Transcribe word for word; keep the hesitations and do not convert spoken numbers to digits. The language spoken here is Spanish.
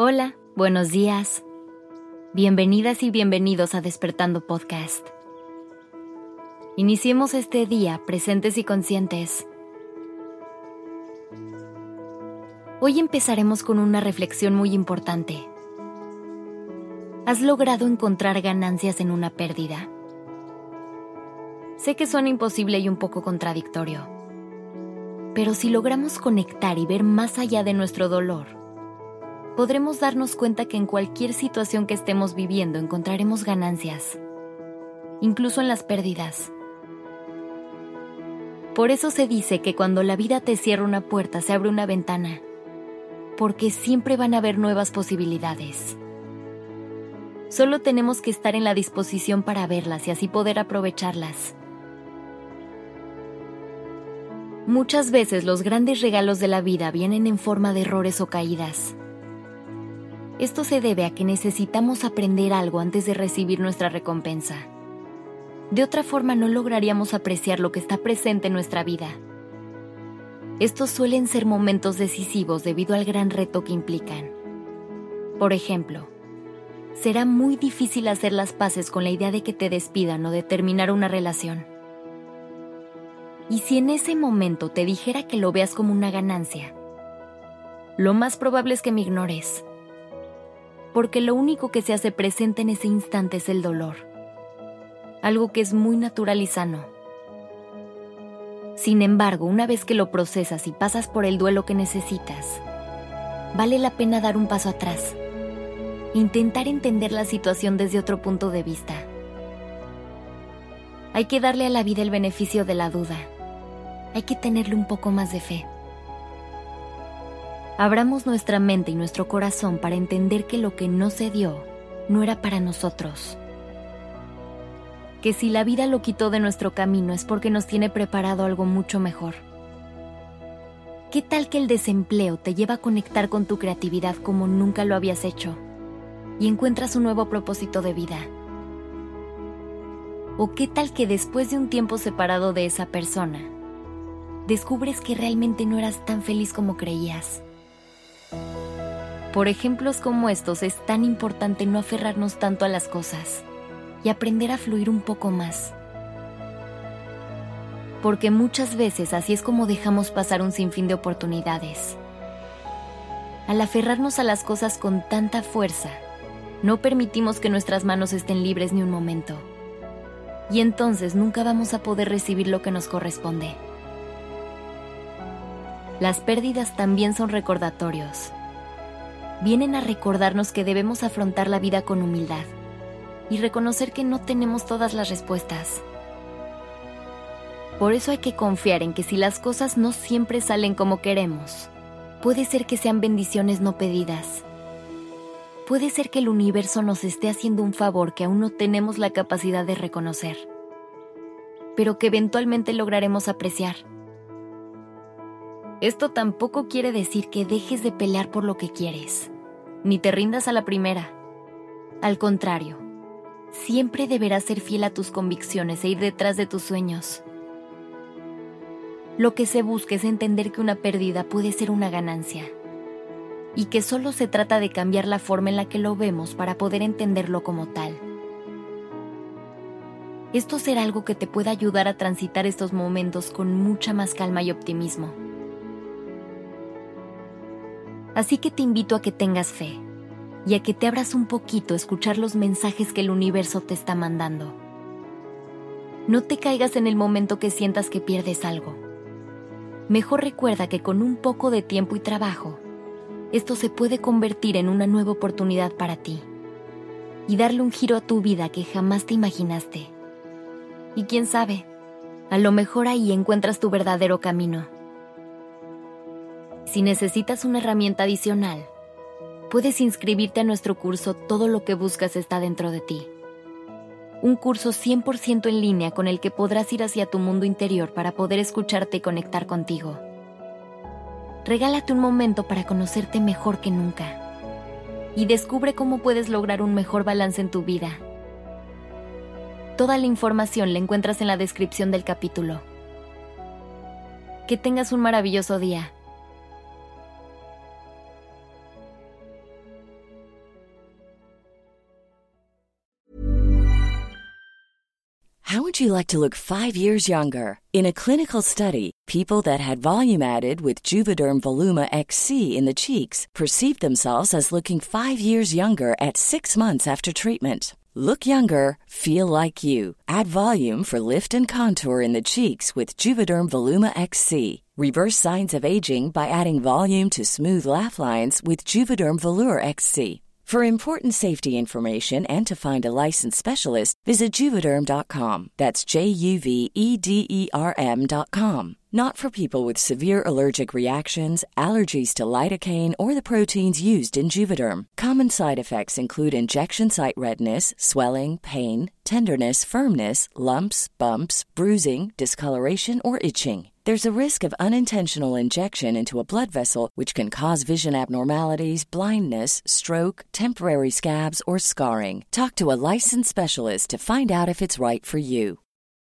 Hola, buenos días. Bienvenidas y bienvenidos a Despertando Podcast. Iniciemos este día presentes y conscientes. Hoy empezaremos con una reflexión muy importante. ¿Has logrado encontrar ganancias en una pérdida? Sé que suena imposible y un poco contradictorio, pero si logramos conectar y ver más allá de nuestro dolor, podremos darnos cuenta que en cualquier situación que estemos viviendo encontraremos ganancias, incluso en las pérdidas. Por eso se dice que cuando la vida te cierra una puerta, se abre una ventana, porque siempre van a haber nuevas posibilidades. Solo tenemos que estar en la disposición para verlas y así poder aprovecharlas. Muchas veces los grandes regalos de la vida vienen en forma de errores o caídas. Esto se debe a que necesitamos aprender algo antes de recibir nuestra recompensa. De otra forma no lograríamos apreciar lo que está presente en nuestra vida. Estos suelen ser momentos decisivos debido al gran reto que implican. Por ejemplo, será muy difícil hacer las paces con la idea de que te despidan o de terminar una relación. Y si en ese momento te dijera que lo veas como una ganancia, lo más probable es que me ignores, porque lo único que se hace presente en ese instante es el dolor, algo que es muy natural y sano. Sin embargo, una vez que lo procesas y pasas por el duelo que necesitas, vale la pena dar un paso atrás, intentar entender la situación desde otro punto de vista. Hay que darle a la vida el beneficio de la duda, hay que tenerle un poco más de fe. Abramos nuestra mente y nuestro corazón para entender que lo que no se dio no era para nosotros. Que si la vida lo quitó de nuestro camino es porque nos tiene preparado algo mucho mejor. ¿Qué tal que el desempleo te lleva a conectar con tu creatividad como nunca lo habías hecho y encuentras un nuevo propósito de vida? ¿O qué tal que después de un tiempo separado de esa persona, descubres que realmente no eras tan feliz como creías? Por ejemplos como estos es tan importante no aferrarnos tanto a las cosas y aprender a fluir un poco más. Porque muchas veces así es como dejamos pasar un sinfín de oportunidades. Al aferrarnos a las cosas con tanta fuerza, no permitimos que nuestras manos estén libres ni un momento. Y entonces nunca vamos a poder recibir lo que nos corresponde. Las pérdidas también son recordatorios. Vienen a recordarnos que debemos afrontar la vida con humildad y reconocer que no tenemos todas las respuestas. Por eso hay que confiar en que si las cosas no siempre salen como queremos, puede ser que sean bendiciones no pedidas. Puede ser que el universo nos esté haciendo un favor que aún no tenemos la capacidad de reconocer, pero que eventualmente lograremos apreciar. Esto tampoco quiere decir que dejes de pelear por lo que quieres, ni te rindas a la primera. Al contrario, siempre deberás ser fiel a tus convicciones e ir detrás de tus sueños. Lo que se busca es entender que una pérdida puede ser una ganancia, y que solo se trata de cambiar la forma en la que lo vemos para poder entenderlo como tal. Esto será algo que te pueda ayudar a transitar estos momentos con mucha más calma y optimismo. Así que te invito a que tengas fe y a que te abras un poquito a escuchar los mensajes que el universo te está mandando. No te caigas en el momento que sientas que pierdes algo. Mejor recuerda que con un poco de tiempo y trabajo, esto se puede convertir en una nueva oportunidad para ti y darle un giro a tu vida que jamás te imaginaste. Y quién sabe, a lo mejor ahí encuentras tu verdadero camino. Si necesitas una herramienta adicional, puedes inscribirte a nuestro curso Todo lo que buscas está dentro de ti. Un curso cien por ciento en línea con el que podrás ir hacia tu mundo interior para poder escucharte y conectar contigo. Regálate un momento para conocerte mejor que nunca y descubre cómo puedes lograr un mejor balance en tu vida. Toda la información la encuentras en la descripción del capítulo. Que tengas un maravilloso día. How would you like to look five years younger? In a clinical study, people that had volume added with Juvederm Voluma X C in the cheeks perceived themselves as looking five years younger at six months after treatment. Look younger, feel like you. Add volume for lift and contour in the cheeks with Juvederm Voluma X C. Reverse signs of aging by adding volume to smooth laugh lines with Juvederm Volure X C. For important safety information and to find a licensed specialist, visit Juvederm dot com. That's J U V E D E R M dot com. Not for people with severe allergic reactions, allergies to lidocaine, or the proteins used in Juvederm. Common side effects include injection site redness, swelling, pain, tenderness, firmness, lumps, bumps, bruising, discoloration, or itching. There's a risk of unintentional injection into a blood vessel, which can cause vision abnormalities, blindness, stroke, temporary scabs, or scarring. Talk to a licensed specialist to find out if it's right for you.